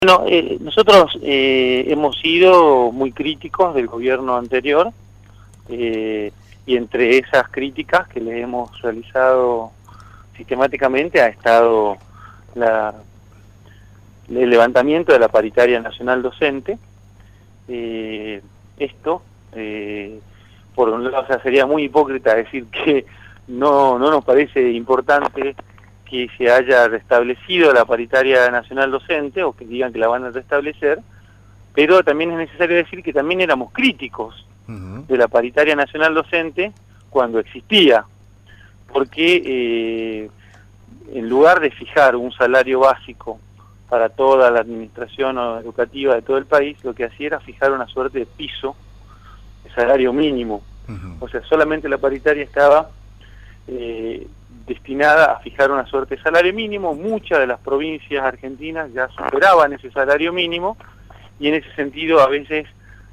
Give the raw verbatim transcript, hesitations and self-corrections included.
Bueno, eh, nosotros eh, hemos sido muy críticos del gobierno anterior eh, y entre esas críticas que le hemos realizado sistemáticamente ha estado la, el levantamiento de la paritaria nacional docente. Eh, esto, eh, por un lado, o sea, sería muy hipócrita decir que no, no nos parece importante que se haya restablecido la paritaria nacional docente, o que digan que la van a restablecer, pero también es necesario decir que también éramos críticos uh-huh. de la paritaria nacional docente cuando existía, porque eh, en lugar de fijar un salario básico para toda la administración educativa de todo el país, lo que hacía era fijar una suerte de piso, de salario mínimo. Uh-huh. O sea, solamente la paritaria estaba eh, destinada a fijar una suerte de salario mínimo. Muchas de las provincias argentinas ya superaban ese salario mínimo y en ese sentido a veces